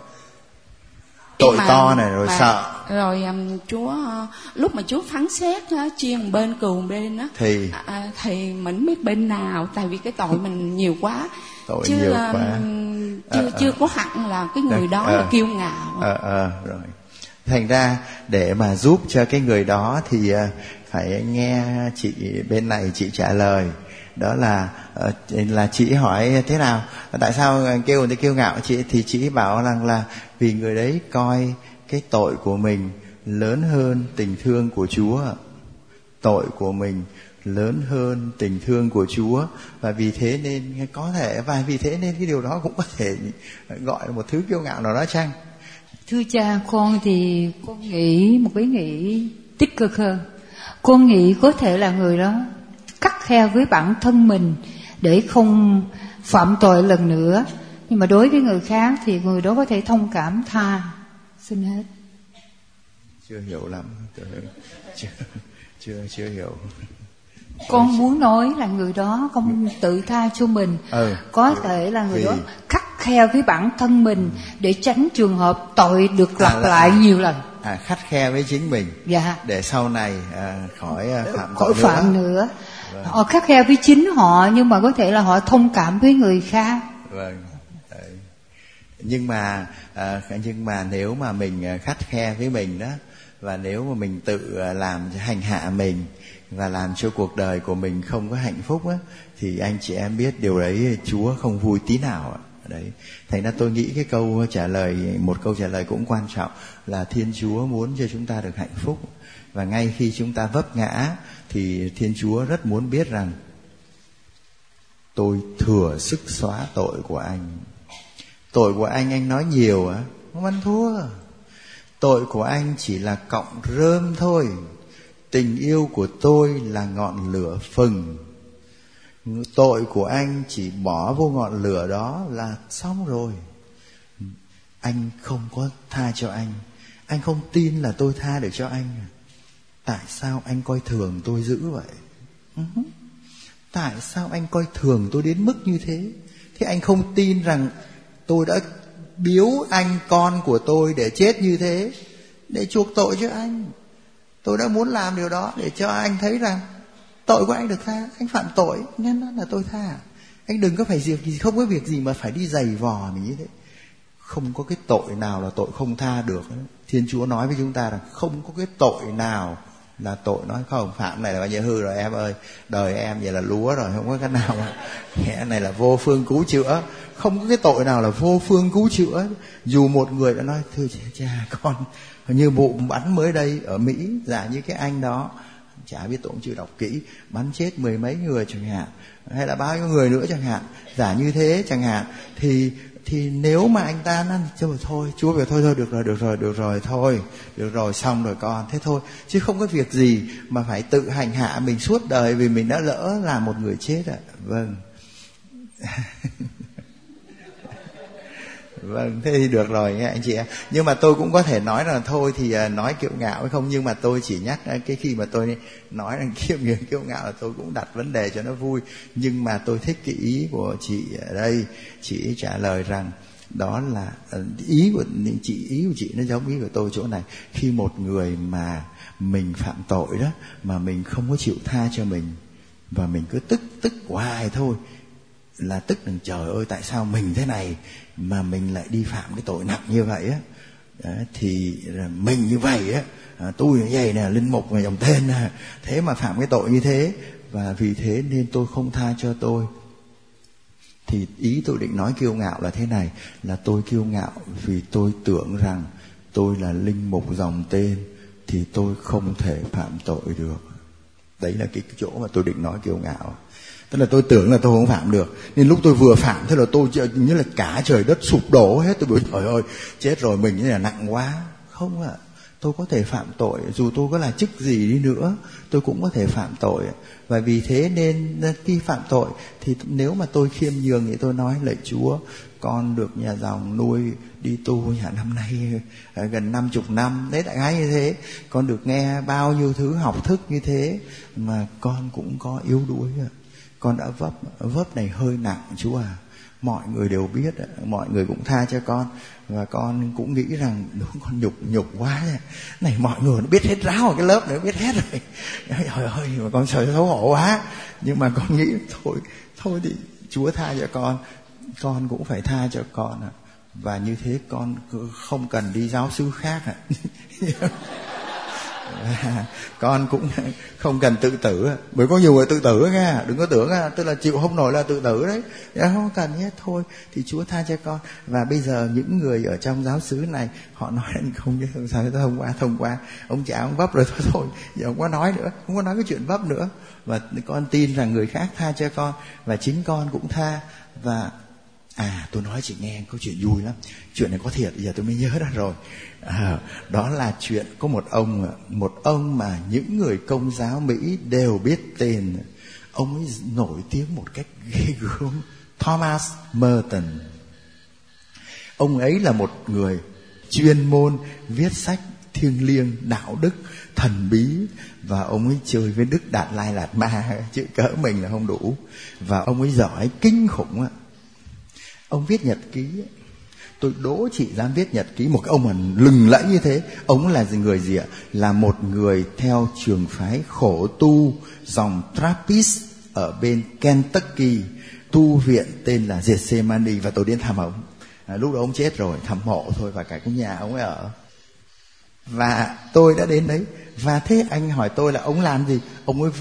Tội mà, to này rồi mà, sợ rồi um, Chúa uh, lúc mà Chúa phán xét uh, chia một bên cừu một bên á, thì uh, thì mình biết bên nào, tại vì cái tội mình nhiều quá, tội chứ nhiều um, quá. chưa à, chưa à. có hẳn là cái người đó à, là kiêu ngạo. à, à, rồi thành ra để mà giúp cho cái người đó thì uh, phải nghe chị bên này chị trả lời. Đó là là chị hỏi thế nào, tại sao kêu người ta kiêu ngạo, chị thì chị bảo rằng là vì người đấy coi cái tội của mình lớn hơn tình thương của Chúa. Tội của mình lớn hơn tình thương của Chúa, và vì thế nên có thể và vì thế nên cái điều đó cũng có thể gọi là một thứ kiêu ngạo nào đó chăng? Thưa cha, con thì con nghĩ một ý nghĩ tích cực hơn. Con nghĩ có thể là người đó khắt khe với bản thân mình để không phạm tội lần nữa, nhưng mà đối với người khác thì người đó có thể thông cảm tha. Xin hết. Chưa hiểu lắm, chưa chưa chưa hiểu. Con muốn nói là người đó không tự tha cho mình, ừ, có ừ, thể là người vì... đó khắt khe với bản thân mình để tránh trường hợp tội được lặp à, là, lại nhiều lần. À, khắt khe với chính mình, dạ, để sau này à, khỏi à, phạm khỏi nữa. phạm nữa. Vâng. Họ khắt khe với chính họ, nhưng mà có thể là họ thông cảm với người khác. Vâng. Đấy. Nhưng mà à, nhưng mà nếu mà mình khắt khe với mình đó, và nếu mà mình tự làm hành hạ mình và làm cho cuộc đời của mình không có hạnh phúc á, thì anh chị em biết điều đấy Chúa không vui tí nào ạ. Đấy, thành ra tôi nghĩ cái câu trả lời, một câu trả lời cũng quan trọng là Thiên Chúa muốn cho chúng ta được hạnh phúc, và ngay khi chúng ta vấp ngã thì Thiên Chúa rất muốn biết rằng tôi thừa sức xóa tội của anh. Tội của anh anh nói nhiều á, không ăn thua. Tội của anh chỉ là cọng rơm thôi. Tình yêu của tôi là ngọn lửa phừng. Tội của anh chỉ bỏ vô ngọn lửa đó là xong rồi. Anh không có tha cho anh. Anh không tin là tôi tha được cho anh. Tại sao anh coi thường tôi dữ vậy? Uh-huh. Tại sao anh coi thường tôi đến mức như thế? Thế anh không tin rằng tôi đã biếu anh con của tôi để chết như thế, để chuộc tội cho anh. Tôi đã muốn làm điều đó để cho anh thấy rằng tội của anh được tha. Anh phạm tội nên là tôi tha. Anh đừng có phải việc gì, không có việc gì mà phải đi giày vò mình như thế. Không có cái tội nào là tội không tha được. Thiên Chúa nói với chúng ta rằng không có cái tội nào là tội. Nói không, phạm này là bao nhiêu hư rồi em ơi, đời em vậy là lúa rồi, không có cái nào mà cái này là vô phương cứu chữa. Không có cái tội nào là vô phương cứu chữa. Dù một người đã nói thưa cha con như vụ bắn mới đây ở Mỹ, giả như cái anh đó, chả biết tôi cũng chưa đọc kỹ, bắn chết mười mấy người chẳng hạn, hay là bao nhiêu người nữa chẳng hạn, giả như thế chẳng hạn, thì thì nếu mà anh ta nói thôi thôi Chúa về thôi thôi được rồi được rồi được rồi thôi được rồi xong rồi con, thế thôi, chứ không có việc gì mà phải tự hành hạ mình suốt đời vì mình đã lỡ làm một người chết ạ. Vâng. Vâng, thế thì được rồi nghe anh chị em. Nhưng mà tôi cũng có thể nói là thôi thì nói kiêu ngạo hay không, nhưng mà tôi chỉ nhắc cái khi mà tôi nói rằng kiêu ngạo kiêu ngạo là tôi cũng đặt vấn đề cho nó vui. Nhưng mà tôi thích cái ý của chị ở đây, chị trả lời rằng đó là ý của chị, ý của chị nó giống ý của tôi chỗ này. Khi một người mà mình phạm tội đó mà mình không có chịu tha cho mình và mình cứ tức tức hoài thôi, là tức rằng trời ơi tại sao mình thế này mà mình lại đi phạm cái tội nặng như vậy á. Đó, thì mình như vậy á, à, tôi như vậy nè, linh mục mà dòng tên nè, thế mà phạm cái tội như thế, và vì thế nên tôi không tha cho tôi. Thì ý tôi định nói kiêu ngạo là thế này, là tôi kiêu ngạo vì tôi tưởng rằng tôi là linh mục dòng tên thì tôi không thể phạm tội được. Đấy là cái chỗ mà tôi định nói kiêu ngạo. Tức là tôi tưởng là tôi không phạm được, nên lúc tôi vừa phạm thế là tôi như là cả trời đất sụp đổ hết. Tôi bảo trời ơi chết rồi, mình như là nặng quá. Không ạ, à, tôi có thể phạm tội, dù tôi có là chức gì đi nữa tôi cũng có thể phạm tội. Và vì thế nên khi phạm tội thì nếu mà tôi khiêm nhường thì tôi nói lạy Chúa, con được nhà dòng nuôi đi tu nhà năm nay gần năm chục năm đấy, đại khái như thế. Con được nghe bao nhiêu thứ học thức như thế mà con cũng có yếu đuối. Con đã vấp, vấp này hơi nặng Chúa à. Mọi người đều biết, mọi người cũng tha cho con, và con cũng nghĩ rằng đúng con nhục nhục quá này, này mọi người nó biết hết ráo ở cái lớp nữa, biết hết rồi. Trời ơi mà con sợ xấu hổ quá. Nhưng mà con nghĩ thôi thôi thì Chúa tha cho con, con cũng phải tha cho con à. Và như thế con không cần đi giáo xứ khác à. Con cũng không cần tự tử, bởi có nhiều người tự tử nha, đừng có tưởng là tức là chịu không nổi là tự tử đấy, không cần hết. Thôi thì Chúa tha cho con. Và bây giờ những người ở trong giáo xứ này họ nói không biết sao thông qua thông qua ông cha ông vấp rồi, thôi thôi giờ không có nói nữa, không có nói cái chuyện vấp nữa. Và con tin rằng người khác tha cho con và chính con cũng tha. Và à tôi nói chị nghe có chuyện vui lắm, chuyện này có thiệt, giờ tôi mới nhớ ra rồi. À, đó là chuyện có một ông một ông mà những người Công giáo Mỹ đều biết tên. Ông ấy nổi tiếng một cách ghê gớm, Thomas Merton. Ông ấy là một người chuyên môn viết sách thiêng liêng, đạo đức, thần bí, và ông ấy chơi với Đức Đạt Lai Lạt Ma chứ cỡ mình là không đủ. Và ông ấy giỏi kinh khủng á. Ông viết nhật ký, tôi đố chị dám viết nhật ký một cái ông mà lừng lẫy như thế. Ông là người gì ạ? Là một người theo trường phái khổ tu dòng Trappist ở bên Kentucky, tu viện tên là Gethsemane. Và tôi đến thăm ông, à, lúc đó ông chết rồi, thăm mộ thôi, và cả cái nhà ông ấy ở. Và tôi đã đến đấy. Và thế anh hỏi tôi là ông làm gì? Ông ấy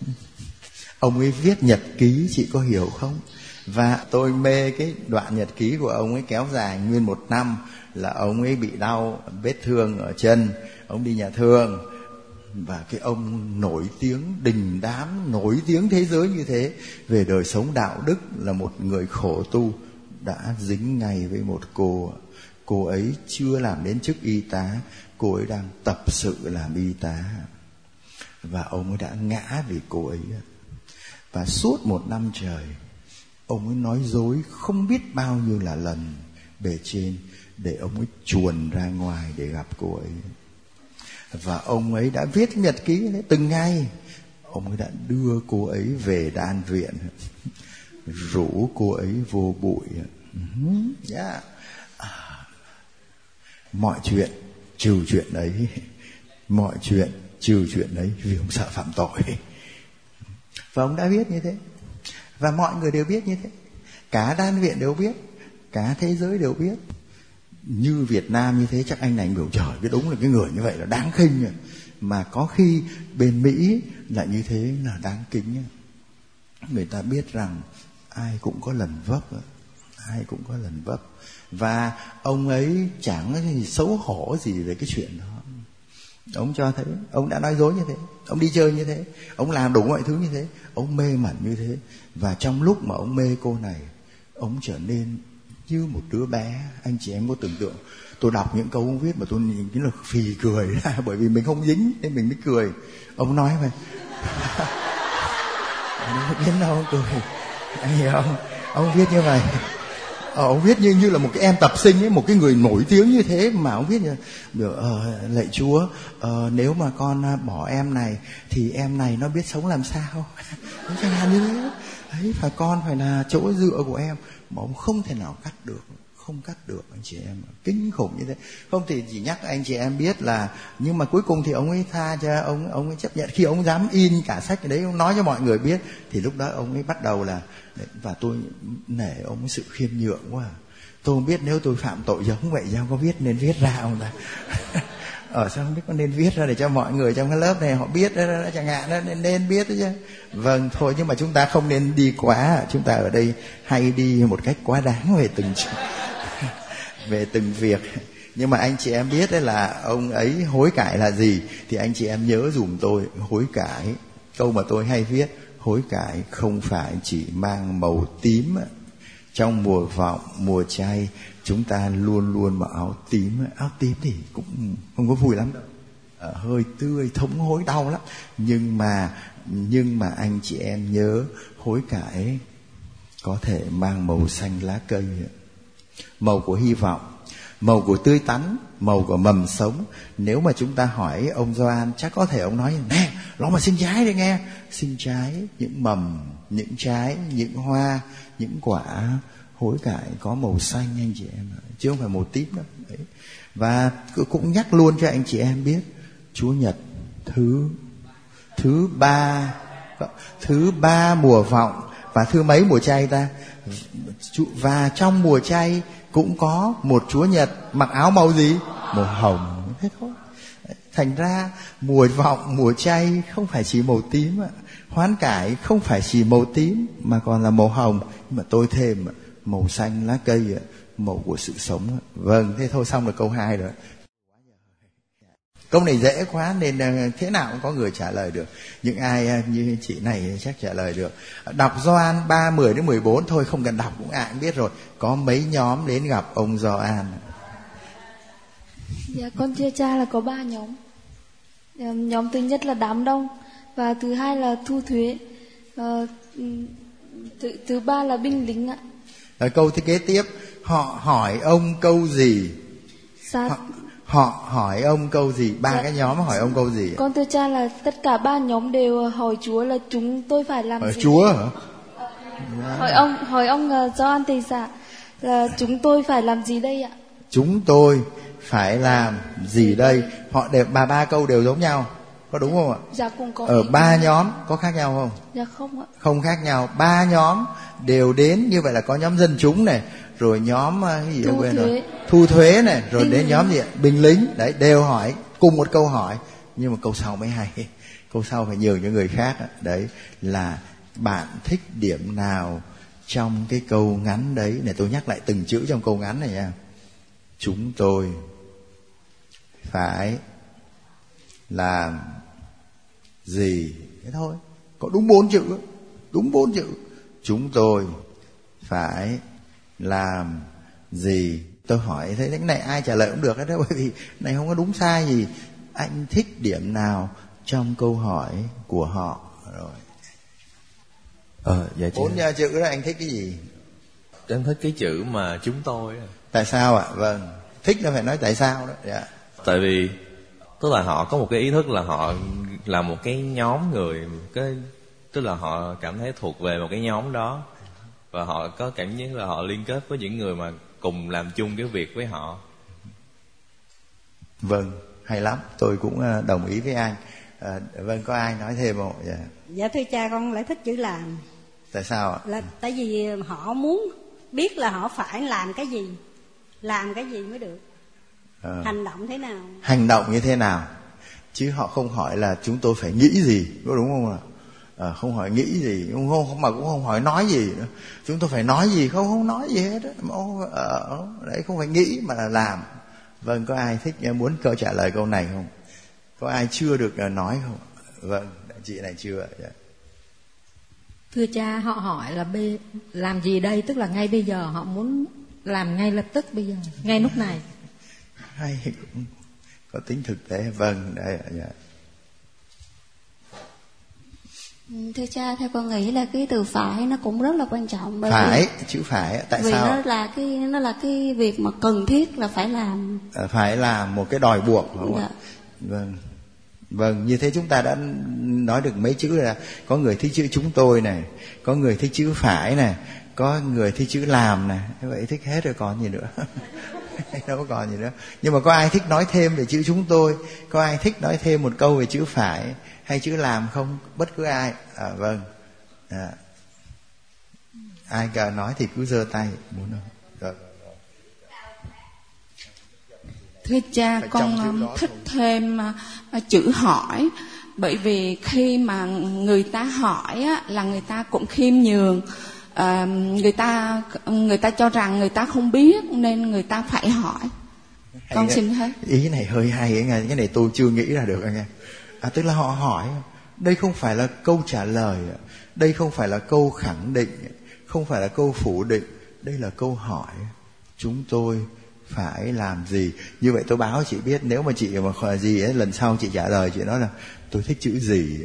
ông ấy viết nhật ký, chị có hiểu không? Và tôi mê cái đoạn nhật ký của ông ấy kéo dài nguyên một năm. Là ông ấy bị đau vết thương ở chân, ông đi nhà thương, và cái ông nổi tiếng đình đám, nổi tiếng thế giới như thế về đời sống đạo đức, là một người khổ tu, đã dính ngay với một cô. Cô ấy chưa làm đến chức y tá, cô ấy đang tập sự làm y tá, và ông ấy đã ngã vì cô ấy. Và suốt một năm trời ông ấy nói dối không biết bao nhiêu là lần bề trên để ông ấy chuồn ra ngoài để gặp cô ấy. Và ông ấy đã viết nhật ký đấy, từng ngày ông ấy đã đưa cô ấy về đan viện, rủ cô ấy vô bụi. Yeah. À, mọi chuyện trừ chuyện đấy, mọi chuyện trừ chuyện đấy, vì ông sợ phạm tội. Và ông đã viết như thế, và mọi người đều biết như thế, cả đan viện đều biết, cả thế giới đều biết. Như Việt Nam như thế chắc anh này biểu trời, cái đúng là cái người như vậy là đáng khinh rồi. Mà có khi bên Mỹ lại như thế là đáng kính. Người ta biết rằng ai cũng có lần vấp, ai cũng có lần vấp. Và ông ấy chẳng có gì xấu hổ gì về cái chuyện đó. Ông cho thấy, ông đã nói dối như thế, ông đi chơi như thế, ông làm đủ mọi thứ như thế, ông mê mẩn như thế. Và trong lúc mà ông mê cô này, ông trở nên như một đứa bé. Anh chị em có tưởng tượng, tôi đọc những câu ông viết mà tôi nhìn là phì cười ra, bởi vì mình không dính nên mình mới cười. Ông nói vậy đến đâu ông cười, anh hiểu không? Ông viết như vậy. Ờ, ông viết như như là một cái em tập sinh ấy, một cái người nổi tiếng như thế mà ông viết như được ờ, lạy Chúa, ờ, nếu mà con bỏ em này thì em này nó biết sống làm sao. Ông chẳng hạn như thế. Đấy, phải con phải là chỗ dựa của em, mà ông không thể nào cắt được, không cắt được anh chị em, kinh khủng như thế. Không thì chỉ nhắc anh chị em biết là, nhưng mà cuối cùng thì ông ấy tha cho, ông ông ấy chấp nhận. Khi ông dám in cả sách ở đấy, ông nói cho mọi người biết, thì lúc đó ông ấy bắt đầu là, và tôi nể ông ấy sự khiêm nhượng quá. Tôi không biết nếu tôi phạm tội giống vậy sao có viết nên viết ra không ta? Ở sao không biết có nên viết ra để cho mọi người trong cái lớp này họ biết đó, đó, chẳng hạn đó, nên, nên biết đó chứ. Vâng, thôi, nhưng mà chúng ta không nên đi quá. Chúng ta ở đây hay đi một cách quá đáng về từng về từng việc. Nhưng mà anh chị em biết đấy là ông ấy hối cải là gì, thì anh chị em nhớ dùm tôi. Hối cải, câu mà tôi hay viết, hối cải không phải chỉ mang màu tím. Trong mùa vọng, mùa chay, chúng ta luôn luôn mặc áo tím. Áo tím thì cũng không có vui lắm đâu, à, hơi tươi, thống hối đau lắm. Nhưng mà nhưng mà anh chị em nhớ, hối cải có thể mang màu xanh lá cây, màu của hy vọng, màu của tươi tắn, màu của mầm sống. Nếu mà chúng ta hỏi ông Gioan, chắc có thể ông nói nè, nó mà sinh trái đấy nghe, sinh trái, những mầm, những trái, những hoa, những quả. Hối cải có màu xanh anh chị em, chứ không phải màu tím đâu. Đấy. Và cũng nhắc luôn cho anh chị em biết, Chúa Nhật thứ thứ ba thứ ba mùa vọng và thứ mấy mùa chay ta? Và trong mùa chay cũng có một Chúa Nhật mặc áo màu gì? Màu hồng. Thế thôi. Thành ra mùa vọng, mùa chay không phải chỉ màu tím ạ. Hoán cải không phải chỉ màu tím mà còn là màu hồng. Nhưng mà tôi thêm màu xanh lá cây, màu của sự sống. Vâng, thế thôi, xong được câu hai rồi. Câu này dễ quá nên thế nào cũng có người trả lời được. Những ai như chị này chắc trả lời được. Đọc Gioan ba mười đến mười bốn thôi, không cần đọc cũng ai cũng biết rồi. Có mấy nhóm đến gặp ông Gioan? Dạ, con thưa cha là có ba nhóm. Nhóm thứ nhất là đám đông, và thứ hai là thu thuế, và thứ, thứ ba là binh lính ạ. Ở câu thứ kế tiếp, họ hỏi ông câu gì? Dạ. Họ, họ hỏi ông câu gì? Ba dạ. cái nhóm hỏi ông câu gì? Con thưa cha là tất cả ba nhóm đều hỏi Chúa là chúng tôi phải làm hỏi gì? Chúa hả? À, hỏi ông hỏi ông Gioan Thầy Dạ là chúng tôi phải làm gì đây ạ? Chúng tôi phải làm gì đây? Họ đều ba ba câu đều giống nhau, có đúng không ạ? Dạ cũng có. Ở ba nhóm có khác nhau không? Dạ không ạ. Không khác nhau. Ba nhóm đều đến, như vậy là có nhóm dân chúng này, rồi nhóm cái gì thu quên thuế. rồi, thu thuế này, rồi Binh đến lính. nhóm gì ạ? Binh lính. Đấy, đều hỏi cùng một câu hỏi, nhưng mà câu sau mới hay. Câu sau phải nhường cho người khác. Đấy là bạn thích điểm nào trong cái câu ngắn đấy? Này tôi nhắc lại từng chữ trong câu ngắn này nha. Chúng tôi phải làm gì? Thế thôi, có đúng bốn chữ, đúng bốn chữ. Chúng tôi phải làm gì? Tôi hỏi thế cái này ai trả lời cũng được hết đó, bởi vì này không có đúng sai gì. Anh thích điểm nào trong câu hỏi của họ? Rồi. Ờ, dạ chị. Bốn chữ đó anh thích cái gì? Em thích cái chữ mà chúng tôi. Tại sao ạ? Vâng, thích là phải nói tại sao đó. Dạ. Tại vì tức là họ có một cái ý thức là họ là một cái nhóm người, cái tức là họ cảm thấy thuộc về một cái nhóm đó, và họ có cảm giác là họ liên kết với những người mà cùng làm chung cái việc với họ. Vâng, hay lắm, tôi cũng đồng ý với anh. À, vâng, có ai nói thêm không? Dạ. Dạ thưa cha, con lại thích chữ làm. Tại sao ạ? Là tại vì họ muốn biết là họ phải làm cái gì, làm cái gì mới được. À, hành động thế nào? Hành động như thế nào? Chứ họ không hỏi là chúng tôi phải nghĩ gì, có đúng không ạ? À, không hỏi nghĩ gì, không, không mà cũng không hỏi nói gì nữa. Chúng tôi phải nói gì không? Không nói gì hết. Ờ, đấy, không phải nghĩ mà là làm. Vâng, có ai thích muốn câu trả lời câu này không? Có ai chưa được nói không? Vâng, chị này chưa. Dạ. Thưa cha, họ hỏi là bê, làm gì đây, tức là ngay bây giờ họ muốn làm ngay lập tức bây giờ, ngay lúc này. Hay, cũng có tính thực tế. Vâng, đây. Dạ. Thưa cha, theo con nghĩ là cái từ phải nó cũng rất là quan trọng. Bởi phải, vì, chữ phải, tại vì sao? Vì nó là cái nó là cái việc mà cần thiết là phải làm. À, phải làm một cái đòi buộc, đúng không? Dạ. Vâng. Vâng, như thế chúng ta đã nói được mấy chữ là có người thích chữ chúng tôi này, có người thích chữ phải này, Có người thích chữ làm này, vậy thích hết rồi còn gì nữa. Đâu có còn gì nữa. Nhưng mà có ai thích nói thêm về chữ chúng tôi? Có ai thích nói thêm một câu về chữ phải hay chữ làm không? Bất cứ ai. À, vâng. À. Ai cần nói thì cứ giơ tay. Muốn không? Rồi. Thưa cha, Phải con thích thêm uh, chữ hỏi. Bởi vì khi mà người ta hỏi á, là người ta cũng khiêm nhường. À, người ta người ta cho rằng người ta không biết nên người ta phải hỏi. Hay con xin hết. Ý này hơi hay ấy nghe, cái này tôi chưa nghĩ ra được anh em. À, tức là họ hỏi, đây không phải là câu trả lời, đây không phải là câu khẳng định, không phải là câu phủ định, đây là câu hỏi. Chúng tôi phải làm gì? Như vậy tôi báo chị biết, nếu mà chị mà hỏi gì ấy, lần sau chị trả lời chị nói là tôi thích chữ gì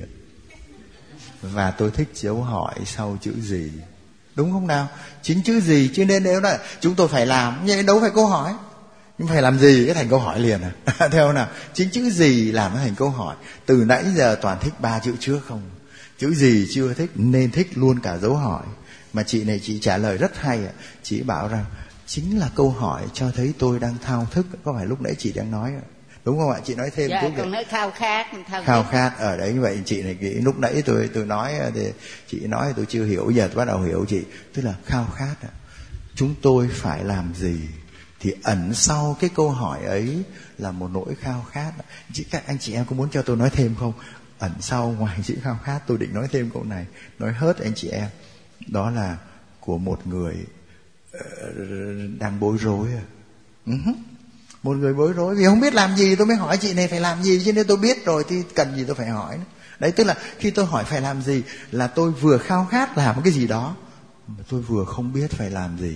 và tôi thích dấu hỏi sau chữ gì. Đúng không nào? Chính chữ gì, chứ nên nếu là chúng tôi phải làm, nhưng đâu phải câu hỏi. Nhưng phải làm gì cái thành câu hỏi liền à? Theo nào? Chính chữ gì làm nó thành câu hỏi. Từ nãy giờ toàn thích ba chữ trước không. Chữ gì chưa thích nên thích luôn cả dấu hỏi. Mà chị này chị trả lời rất hay ạ. Chị bảo rằng chính là câu hỏi cho thấy tôi đang thao thức. Có phải lúc nãy chị đang nói ạ? Đúng không ạ? Chị nói thêm dạ, chút. Dạ, còn nói khao khát. Khao, khao khát. Ở đấy vậy chị này nghĩ lúc nãy tôi tôi nói thì chị nói tôi chưa hiểu, giờ tôi bắt đầu hiểu chị. Tức là khao khát. Chúng tôi phải làm gì? Thì ẩn sau cái câu hỏi ấy là một nỗi khao khát. Chị, các anh chị em có muốn cho tôi nói thêm không? Ẩn sau ngoài chữ khao khát, tôi định nói thêm câu này, nói hết anh chị em. Đó là của một người uh, đang bối rối. Uh-huh. Một người bối rối vì không biết làm gì, tôi mới hỏi chị này phải làm gì, chứ nếu tôi biết rồi thì cần gì tôi phải hỏi nữa. Đấy, tức là khi tôi hỏi phải làm gì là tôi vừa khao khát làm cái gì đó mà tôi vừa không biết phải làm gì.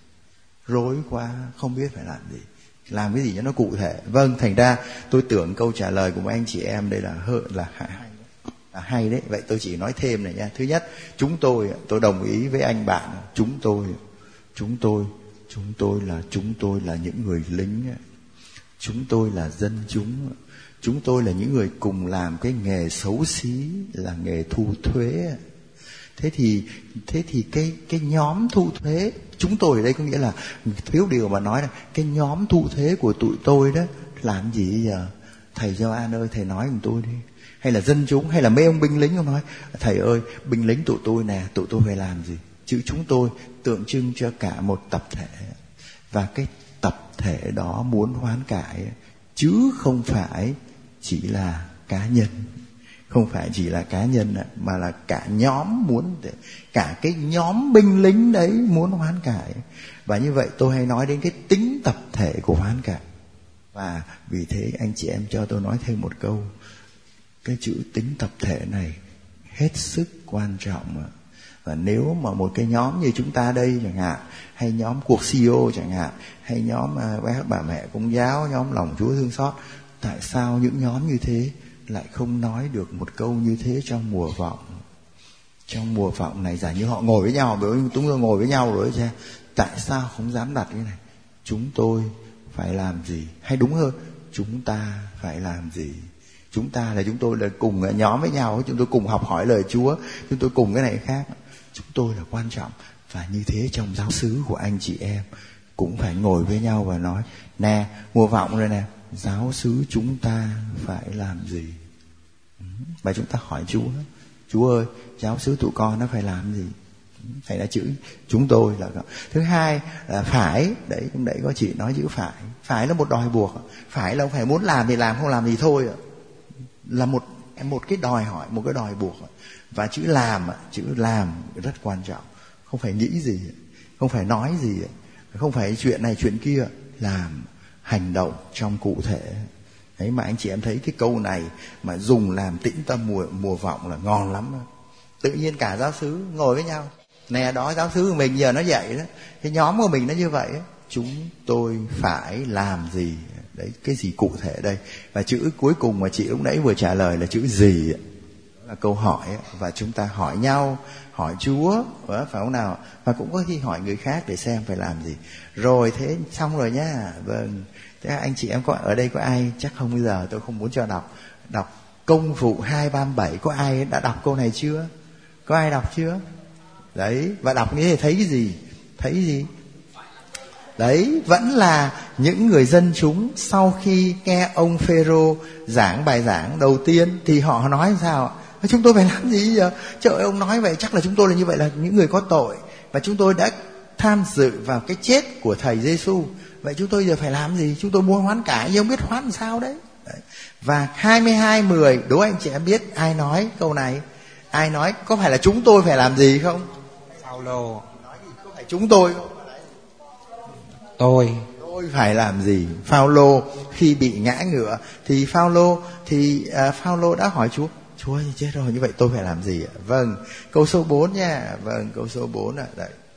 Rối quá, không biết phải làm gì, làm cái gì cho nó cụ thể. Vâng, thành ra tôi tưởng câu trả lời của mấy anh chị em đây là hơi là hay, là hay đấy. Vậy tôi chỉ nói thêm này nha. Thứ nhất, chúng tôi, tôi đồng ý với anh bạn, chúng tôi, chúng tôi, chúng tôi là chúng tôi là những người lính, chúng tôi là dân chúng, chúng tôi là những người cùng làm cái nghề xấu xí là nghề thu thuế. Thế thì thế thì cái cái nhóm thu thuế, chúng tôi ở đây có nghĩa là thiếu điều mà nói là cái nhóm thu thuế của tụi tôi đó làm gì giờ? Thầy Gioan ơi, thầy nói cùng tôi đi. Hay là dân chúng, hay là mấy ông binh lính ông nói, thầy ơi, binh lính tụi tôi nè, tụi tôi phải làm gì? Chữ chúng tôi tượng trưng cho cả một tập thể, và cái tập thể đó muốn hoán cải, chứ không phải chỉ là cá nhân. Không phải chỉ là cá nhân mà là cả nhóm muốn, cả cái nhóm binh lính đấy muốn hoán cải. Và như vậy tôi hay nói đến cái tính tập thể của hoán cải. Và vì thế anh chị em cho tôi nói thêm một câu. Cái chữ tính tập thể này hết sức quan trọng. Và nếu mà một cái nhóm như chúng ta đây chẳng hạn, hay nhóm cuộc xê e ô chẳng hạn, hay nhóm bác bà mẹ Công giáo, nhóm lòng Chúa thương xót, tại sao những nhóm như thế lại không nói được một câu như thế trong mùa vọng? Trong mùa vọng này giả như họ ngồi với nhau, bởi chúng tôi ngồi với nhau rồi cha, tại sao không dám đặt cái này? Chúng tôi phải làm gì? Hay đúng hơn, chúng ta phải làm gì? Chúng ta là chúng tôi là cùng nhóm với nhau, chúng tôi cùng học hỏi lời Chúa, chúng tôi cùng cái này khác. Chúng tôi là quan trọng. Và như thế trong giáo xứ của anh chị em cũng phải ngồi với nhau và nói, nè, mùa vọng rồi nè, giáo xứ chúng ta phải làm gì? Và chúng ta hỏi Chúa, Chúa ơi, giáo xứ tụi con nó phải làm gì? Phải là chữ chúng tôi là. Thứ hai là phải, đấy, lúc nãy có chị nói chữ phải. Phải là một đòi buộc. Phải là không phải muốn làm thì làm, không làm thì thôi. Là một một cái đòi hỏi, một cái đòi buộc. Và chữ làm, chữ làm rất quan trọng. Không phải nghĩ gì, không phải nói gì, không phải chuyện này chuyện kia, làm, hành động trong cụ thể. Đấy mà anh chị em thấy cái câu này mà dùng làm tĩnh tâm mùa mùa vọng là ngon lắm. Tự nhiên cả giáo xứ ngồi với nhau, nè đó giáo xứ của mình giờ nó vậy đó, cái nhóm của mình nó như vậy đó. Chúng tôi phải làm gì? Đấy, cái gì cụ thể đây? Và chữ cuối cùng mà chị lúc nãy vừa trả lời là chữ gì? Đó là câu hỏi. Và chúng ta hỏi nhau, hỏi Chúa, phải không nào? Và cũng có khi hỏi người khác để xem phải làm gì. Rồi thế xong rồi nhá. Vâng. Thế anh chị em có ở đây có ai, chắc không bây giờ tôi không muốn cho đọc, đọc Công vụ hai ba bảy, có ai đã đọc câu này chưa? Có ai đọc chưa? Đấy, và đọc như thế thấy cái gì? Thấy cái gì? Đấy, vẫn là những người dân chúng sau khi nghe ông Phêrô giảng bài giảng đầu tiên thì họ nói sao? Chúng tôi phải làm gì giờ? Trời ơi, ông nói vậy chắc là chúng tôi là như vậy, là những người có tội, và chúng tôi đã tham dự vào cái chết của thầy Giêsu. Vậy chúng tôi giờ phải làm gì? Chúng tôi muốn hoán cải nhưng không biết hoán làm sao đấy. Đấy. Và hai mươi hai mười, đố anh chị em biết ai nói câu này? Ai nói có phải là chúng tôi phải làm gì không? Phaolô. Có phải chúng tôi không? Tôi Tôi phải làm gì? Phaolô khi bị ngã ngựa thì Phaolô thì uh, Phaolô đã hỏi Chúa, Chúa ơi chết rồi, như vậy tôi phải làm gì ạ? Vâng, câu số bốn nha. Vâng, câu số bốn ạ. Đấy.